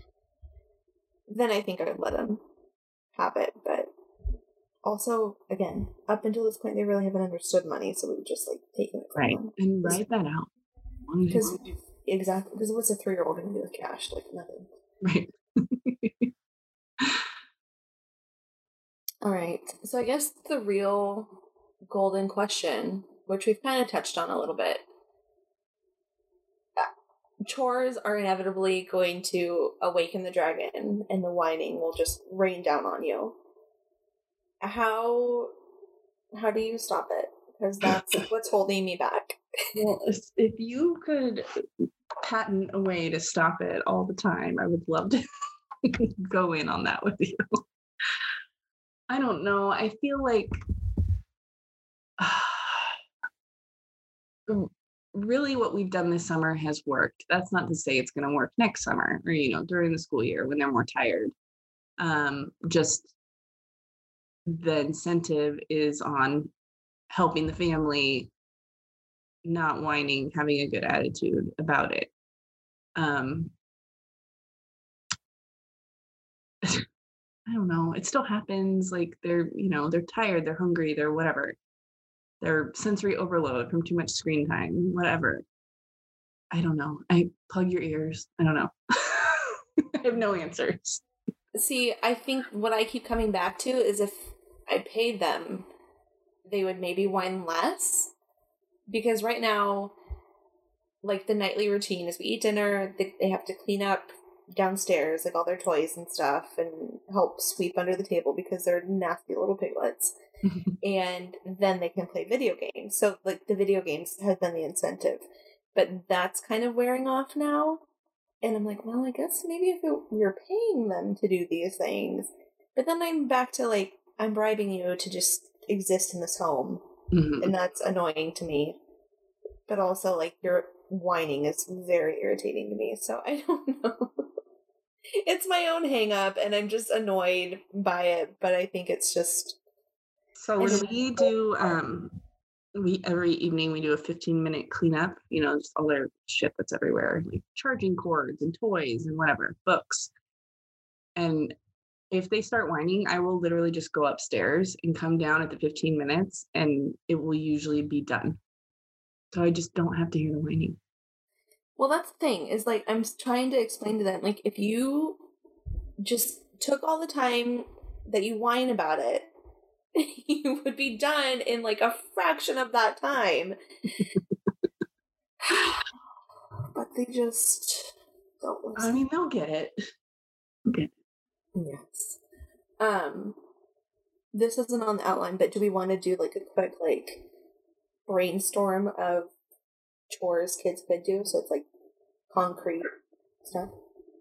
I think I would let them have it. But also, again, up until this point, they really haven't understood money, so we've just like taken it from them. And write that out. Because exactly, because what's a 3-year-old going to do with cash? Like nothing. Right. All right. So I guess the real golden question, which we've kind of touched on a little bit, chores are inevitably going to awaken the dragon and the whining will just rain down on you. How do you stop it? Because that's what's holding me back. Well, if you could patent a way to stop it all the time, I would love to go in on that with you. I don't know. I feel like really what we've done this summer has worked. That's not to say it's going to work next summer or, you know, during the school year when they're more tired. Just the incentive is on helping the family, not whining, having a good attitude about it. I don't know. It still happens. Like they're tired, they're hungry, they're whatever. They're sensory overload from too much screen time, whatever. I don't know. I plug your ears. I don't know. I have no answers. See, I think what I keep coming back to is if I paid them, they would maybe whine less. Because right now, like the nightly routine is we eat dinner, they have to clean up downstairs, like all their toys and stuff, and help sweep under the table because they're nasty little piglets. And then they can play video games. So like the video games have been the incentive. But that's kind of wearing off now. And I'm like, well, I guess maybe if you're paying them to do these things. But then I'm back to like, I'm bribing you to just exist in this home. And that's annoying to me. But also like your whining is very irritating to me. So I don't know. It's my own hang up and I'm just annoyed by it. But I think it's just... So when we do, every evening we do a 15-minute cleanup, you know, just all their shit that's everywhere, like charging cords and toys and whatever, books. And if they start whining, I will literally just go upstairs and come down at the 15 minutes and it will usually be done. So I just don't have to hear the whining. Well, that's the thing is like, I'm trying to explain to them, like if you just took all the time that you whine about it, you would be done in like a fraction of that time. But they just don't listen. I mean, they'll get it. Okay. Yes. This isn't on the outline, but do we want to do like a quick like brainstorm of chores kids could do? So it's like concrete stuff.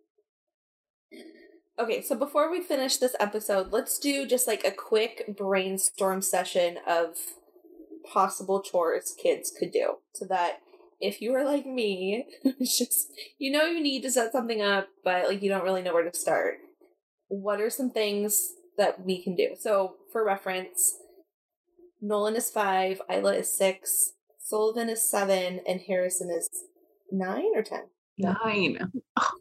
Okay, so before we finish this episode, let's do just like a quick brainstorm session of possible chores kids could do. So that if you are like me, it's just, you know, you need to set something up, but like you don't really know where to start. What are some things that we can do? So for reference, Nolan is 5, Isla is 6, Sullivan is 7, and Harrison is 9 or 10? 9.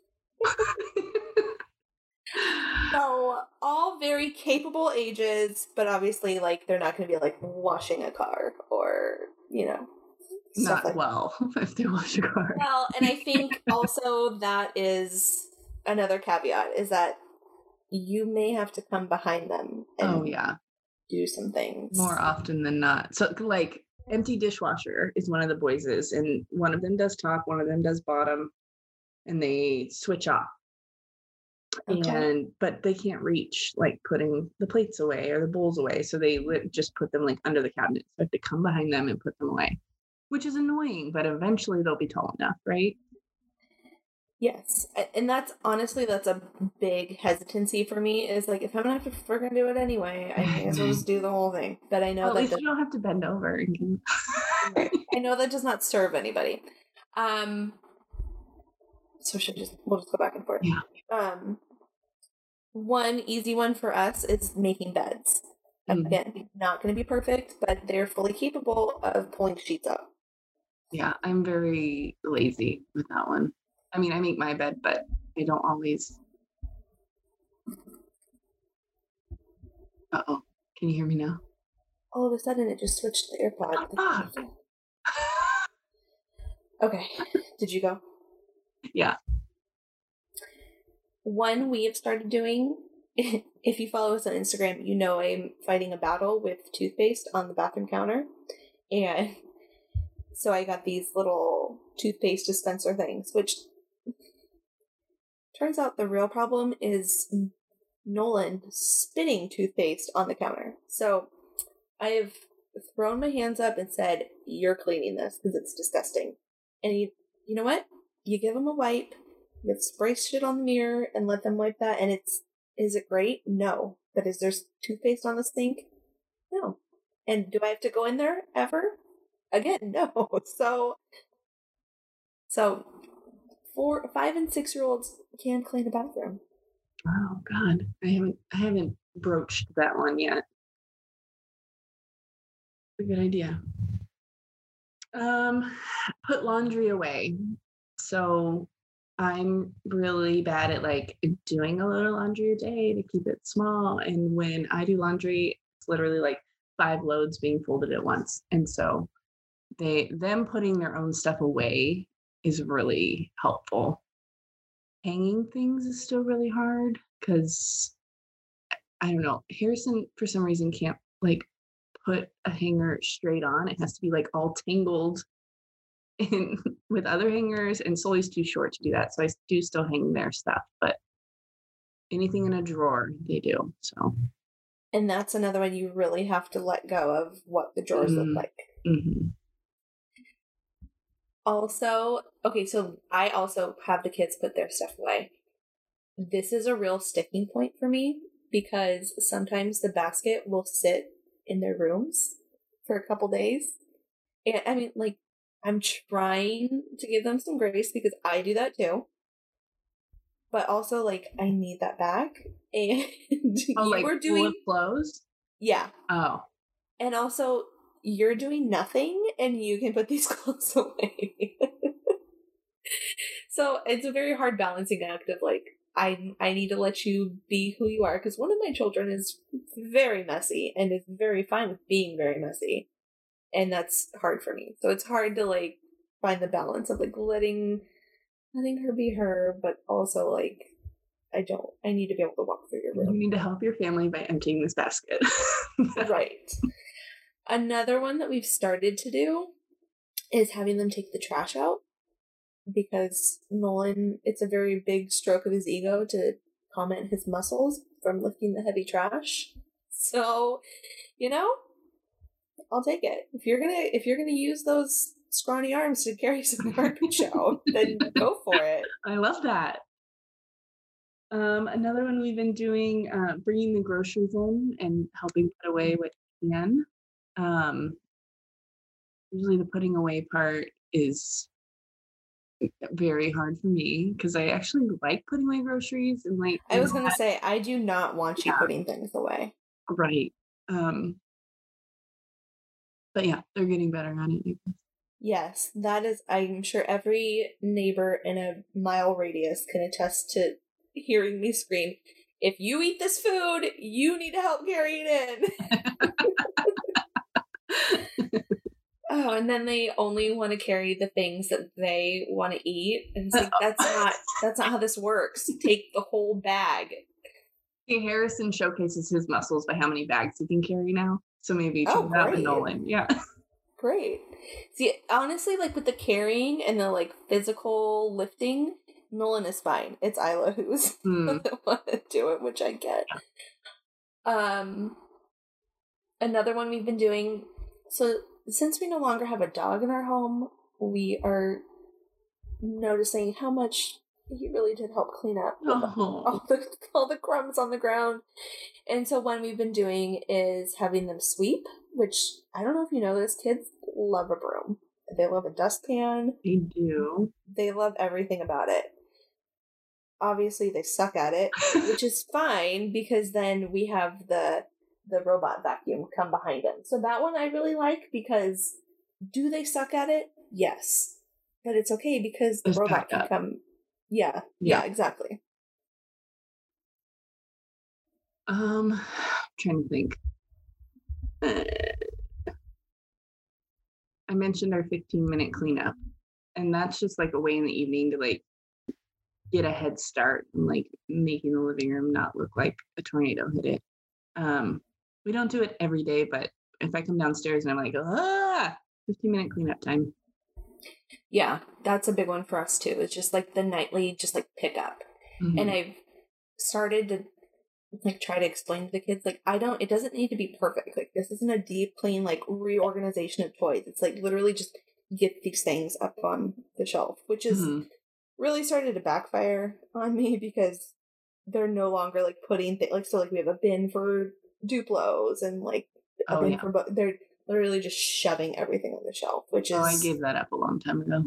So all very capable ages, but obviously like they're not going to be like washing a car or, you know, not like well if they wash a car. Well, and I think also that is another caveat is that you may have to come behind them and do some things more often than not. So like empty dishwasher is one of the boys', and one of them does top, one of them does bottom, and they switch off. Okay. But they can't reach like putting the plates away or the bowls away, so they just put them like under the cabinet. So I have to come behind them and put them away, which is annoying, but eventually they'll be tall enough, right? Yes. And that's honestly, that's a big hesitancy for me is like, if I'm gonna have to freaking do it anyway, I may as well just do the whole thing. But I know Well, at that least you don't have to bend over. right. I know that does not serve anybody. So we'll just go back and forth. Yeah. One easy one for us is making beds. Again, not going to be perfect, but they're fully capable of pulling sheets up. Yeah, I'm very lazy with that one. I mean, I make my bed, but I don't always. Uh-oh. Can you hear me now? All of a sudden, it just switched to the AirPod. Oh, okay. Did you go? Yeah. One we have started doing, if you follow us on Instagram, you know I'm fighting a battle with toothpaste on the bathroom counter. And so I got these little toothpaste dispenser things, which turns out the real problem is Nolan spitting toothpaste on the counter. So I have thrown my hands up and said, "You're cleaning this because it's disgusting." And you know what? You give them a wipe, you spray shit on the mirror and let them wipe that, and is it great? No. But is there toothpaste on the sink? No. And do I have to go in there ever? Again, no. So 4, 5, and 6-year-olds can clean a bathroom. Oh God, I haven't broached that one yet. A good idea. Put laundry away. So I'm really bad at like doing a load of laundry a day to keep it small. And when I do laundry, it's literally like 5 loads being folded at once. And so them putting their own stuff away is really helpful. Hanging things is still really hard because I don't know. Harrison for some reason can't like put a hanger straight on. It has to be like all tangled in with other hangers, and Sully's too short to do that. So I do still hang their stuff, but anything in a drawer they do. So, and that's another one you really have to let go of what the drawers look like. Mm-hmm. Also, okay, so I also have the kids put their stuff away. This is a real sticking point for me because sometimes the basket will sit in their rooms for a couple days. And I mean, like, I'm trying to give them some grace because I do that too. But also, like, I need that back. And we're doing clothes? Yeah. Oh. And also, you're doing nothing and you can put these clothes away. So it's a very hard balancing act of like, I need to let you be who you are, because one of my children is very messy and is very fine with being very messy, and that's hard for me. So it's hard to like find the balance of like letting her be her, but also like I need to be able to walk through your room. You need to help your family by emptying this basket. Right. Another one that we've started to do is having them take the trash out. Because Nolan, it's a very big stroke of his ego to comment his muscles from lifting the heavy trash. So, I'll take it. If you're gonna use those scrawny arms to carry some garbage out, then go for it. I love that. Another one we've been doing, bringing the groceries in and helping put away what you can. Usually the putting away part is very hard for me because I actually like putting away groceries and like I was gonna say I do not want you putting things away. Right. But yeah, they're getting better on it. Yes, that is, I'm sure every neighbor in a mile radius can attest to hearing me scream, "If you eat this food, you need to help carry it in." Oh, and then they only want to carry the things that they want to eat. And it's like, that's not how this works. Take the whole bag. Hey, Harrison showcases his muscles by how many bags he can carry now. So maybe check it out with Nolan. Yeah. Great. See, honestly, like with the carrying and the like physical lifting, Nolan is fine. It's Isla who's the one to do it, which I get. Another one we've been doing. So since we no longer have a dog in our home, we are noticing how much he really did help clean up all the crumbs on the ground. And so one we've been doing is having them sweep, which I don't know if you know this, kids love a broom. They love a dustpan. They do. They love everything about it. Obviously, they suck at it, which is fine because then we have the robot vacuum come behind them. So that one I really like because do they suck at it? Yes. But it's okay because the robot can come. Yeah, exactly. I'm trying to think. I mentioned our 15-minute cleanup, and that's just like a way in the evening to like get a head start and like making the living room not look like a tornado hit it. We don't do it every day, but if I come downstairs and I'm like, 15-minute cleanup time. Yeah, that's a big one for us too. It's just like the nightly, just like pick up. Mm-hmm. And I've started to like try to explain to the kids, like, it doesn't need to be perfect. Like, this isn't a deep clean, like, reorganization of toys. It's like literally just get these things up on the shelf, which is really started to backfire on me because they're no longer like putting things, like, so like we have a bin for Duplos and like a bin for, they're literally just shoving everything on the shelf, which is... Oh, I gave that up a long time ago.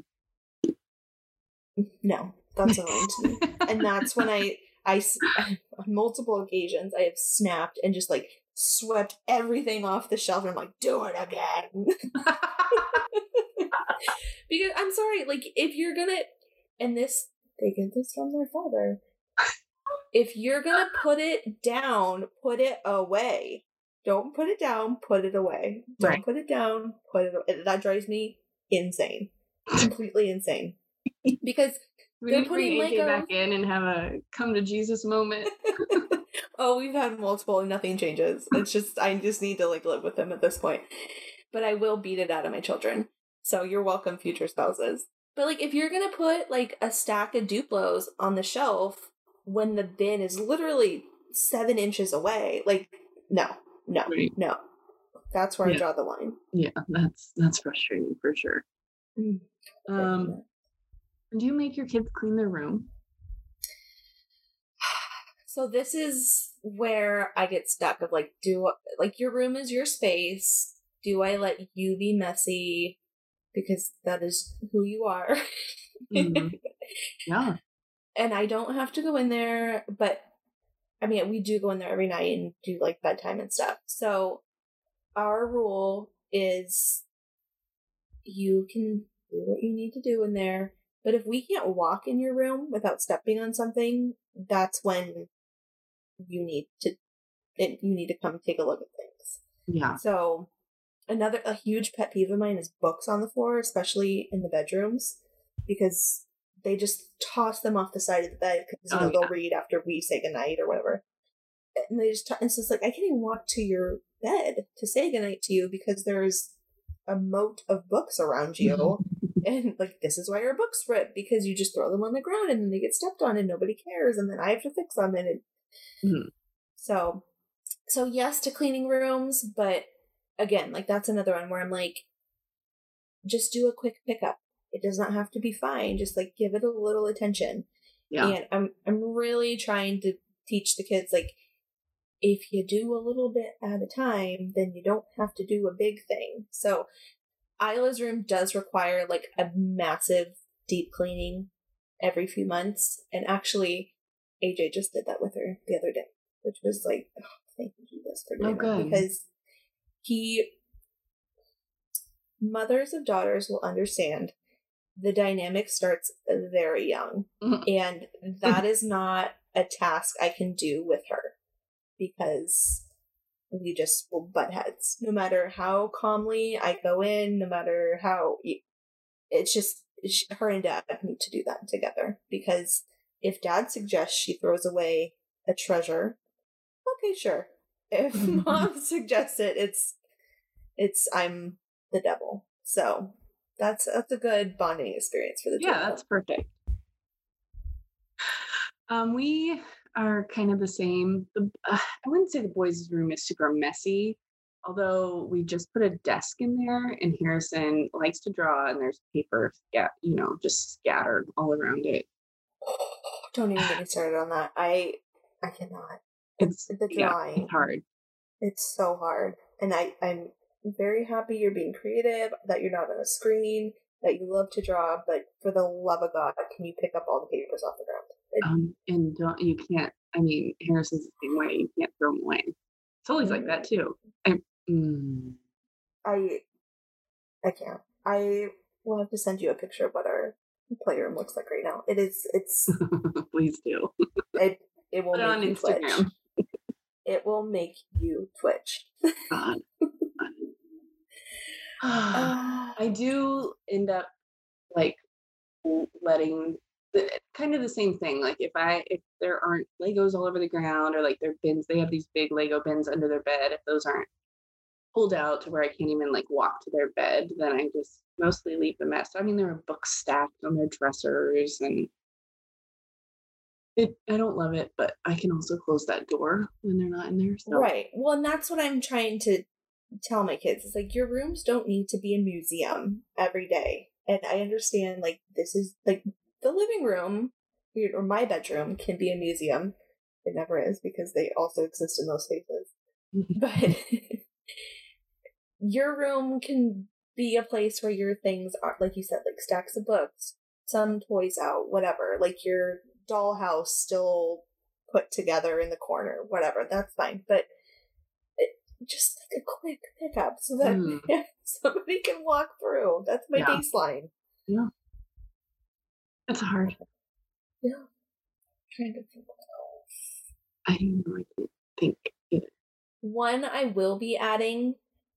No, that's annoying to me. And that's when I on multiple occasions, I have snapped and just like swept everything off the shelf and I'm like, do it again. Because I'm sorry, like if you're gonna, and this, they get this from their father. If you're gonna put it down, put it away. Don't put it down, put it away. Don't put it down, put it away. That drives me insane. Completely insane. Because they're putting AJ back in and have a come to Jesus moment. Oh, we've had multiple and nothing changes. It's just, I just need to like live with him at this point. But I will beat it out of my children. So you're welcome, future spouses. But like, if you're going to put like a stack of Duplos on the shelf when the bin is literally 7 inches away, like, no. That's where I draw the line. Yeah, that's frustrating for sure. Do you make your kids clean their room? So this is where I get stuck of like, your room is your space. Do I let you be messy? Because that is who you are. Mm-hmm. Yeah. And I don't have to go in there, but I mean, we do go in there every night and do like bedtime and stuff. So our rule is you can do what you need to do in there. But if we can't walk in your room without stepping on something, that's when you need to come take a look at things. Yeah. So a huge pet peeve of mine is books on the floor, especially in the bedrooms, because they just toss them off the side of the bed because they'll read after we say goodnight or whatever. And they just and so it's like, I can't even walk to your bed to say goodnight to you because there's a moat of books around you. And like, this is why your books rip, because you just throw them on the ground and then they get stepped on and nobody cares, and then I have to fix them. And so yes to cleaning rooms, but again, like that's another one where I'm like, just do a quick pickup. It does not have to be fine. Just like give it a little attention. Yeah. And I'm really trying to teach the kids, like, if you do a little bit at a time, then you don't have to do a big thing. So Isla's room does require like a massive deep cleaning every few months. And actually, AJ just did that with her the other day, which was like, oh, thank you, Jesus, for doing that. Because mothers of daughters will understand the dynamic starts very young. And that is not a task I can do with her because we just will butt heads. No matter how calmly I go in, no matter how... It's just her and Dad need to do that together. Because if Dad suggests she throws away a treasure, okay, sure. If Mom suggests it, it's I'm the devil. So that's a good bonding experience for the two. Yeah, that's perfect. We are kind of the same. I wouldn't say the boys' room is super messy, although we just put a desk in there, and Harrison likes to draw, and there's paper, just scattered all around it. Don't even get me started on that. I cannot. It's The drawing. it's hard. It's so hard. And I'm very happy you're being creative, that you're not on a screen, that you love to draw, but for the love of God, can you pick up all the papers off the ground? And you can't, Harrison's the same way. You can't throw them away. Sully's like that too. I can't. I will have to send you a picture of what our playroom looks like right now. It's Please do. It will put it on make you Instagram. twitch. It will make you twitch. God. I do end up like letting kind of the same thing. Like if there aren't Legos all over the ground, or like their bins, they have these big Lego bins under their bed. If those aren't pulled out to where I can't even like walk to their bed, then I just mostly leave the mess. I mean, there are books stacked on their dressers, and I don't love it, but I can also close that door when they're not in there. So. Right. Well, and that's what I'm trying to tell my kids. It's like, your rooms don't need to be a museum every day. And I understand, like, this is like the living room or my bedroom can be a museum. It never is, because they also exist in those spaces. But your room can be a place where your things are, like you said, like stacks of books, some toys out, whatever. Like your dollhouse still put together in the corner, whatever. That's fine. But just like a quick pickup so that somebody can walk through. That's my baseline. Yeah. That's hard. Yeah. Trying to think. I don't know. I can't think either. One I will be adding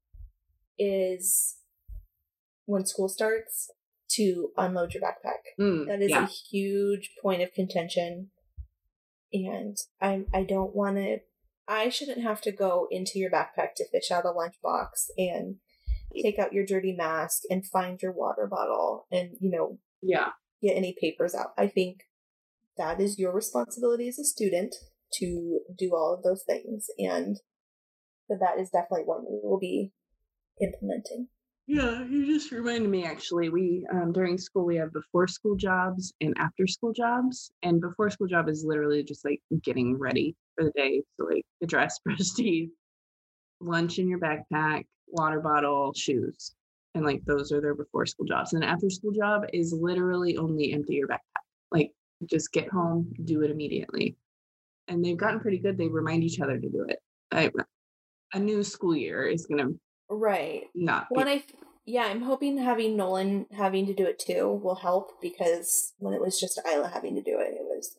is when school starts, to unload your backpack. That is a huge point of contention. And I don't want to, I shouldn't have to go into your backpack to fish out a lunchbox and take out your dirty mask and find your water bottle and, get any papers out. I think that is your responsibility as a student to do all of those things. And that is definitely one we will be implementing. Yeah, you just reminded me, actually. We, during school, we have before school jobs and after school jobs. And before school job is literally just like getting ready for the day. So like the dress, brush teeth, lunch in your backpack, water bottle, shoes. And like those are their before school jobs. And after school job is literally only empty your backpack. Like just get home, do it immediately. And they've gotten pretty good. They remind each other to do it. A new school year is going to not I'm hoping having Nolan having to do it too will help, because when it was just Isla having to do it, it was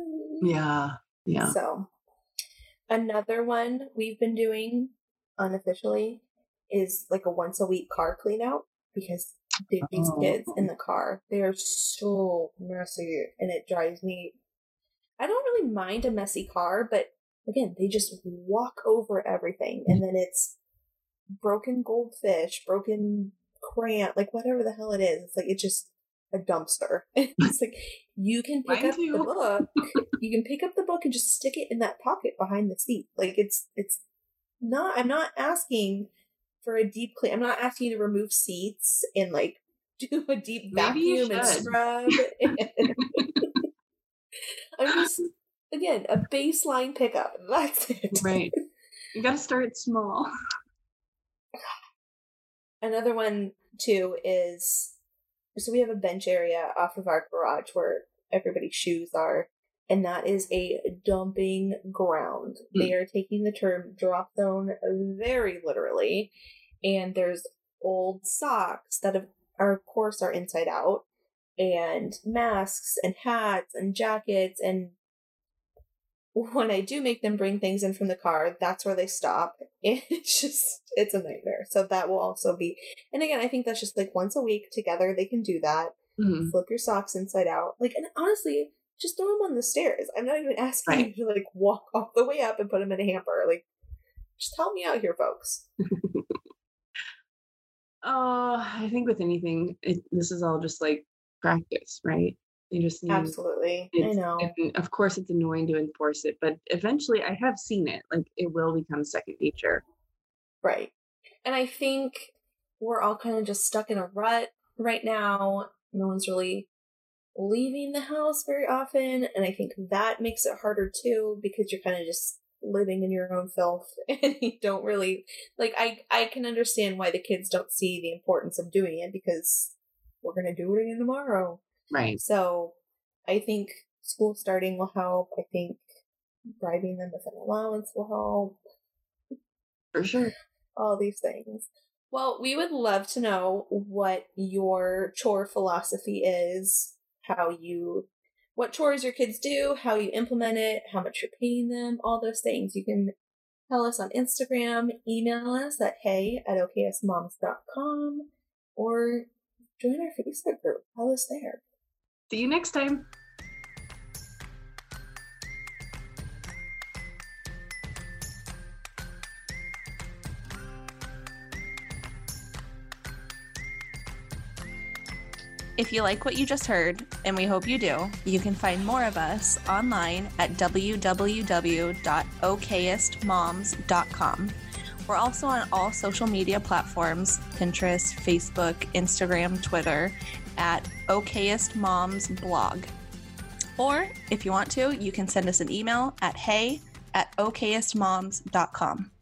So another one we've been doing unofficially is like a once a week car clean out, because these kids in the car, they are so messy, and it drives me. I don't really mind a messy car, but again, they just walk over everything, and then it's broken goldfish, broken crayon, like whatever the hell it is. It's like, it's just a dumpster. It's like, you can pick up the book. You can pick up the book and just stick it in that pocket behind the seat. Like it's not, I'm not asking for a deep clean. I'm not asking you to remove seats and like do a deep vacuum and scrub. I'm just, again, a baseline pickup. That's it. Right. You got to start small. Another one too is, so we have a bench area off of our garage where everybody's shoes are, and that is a dumping ground. They are taking the term drop zone very literally, and there's old socks that of course are inside out, and masks and hats and jackets, and when I do make them bring things in from the car, that's where they stop. And it's a nightmare. So that will also be, and again, I think that's just like once a week together, they can do that. Flip your socks inside out. Like, and honestly, just throw them on the stairs. I'm not even asking you to like walk all the way up and put them in a hamper. Like, just help me out here, folks. I think with anything, this is all just like practice, right? You just need Absolutely. I know. And of course, it's annoying to enforce it, but eventually I have seen it. Like, it will become second nature. Right. And I think we're all kind of just stuck in a rut right now. No one's really leaving the house very often. And I think that makes it harder too, because you're kind of just living in your own filth and you don't really, like, I can understand why the kids don't see the importance of doing it, because we're going to do it again tomorrow. Right. So I think school starting will help. I think bribing them with an allowance will help. For sure. All these things. Well, we would love to know what your chore philosophy is, what chores your kids do, how you implement it, how much you're paying them, all those things. You can tell us on Instagram, email us at hey@oksmoms.com, or join our Facebook group. Tell us there. See you next time. If you like what you just heard, and we hope you do, you can find more of us online at www.okayestmoms.com. We're also on all social media platforms, Pinterest, Facebook, Instagram, Twitter, at Okayest Moms Blog. Or if you want to, you can send us an email at hey@okayestmoms.com.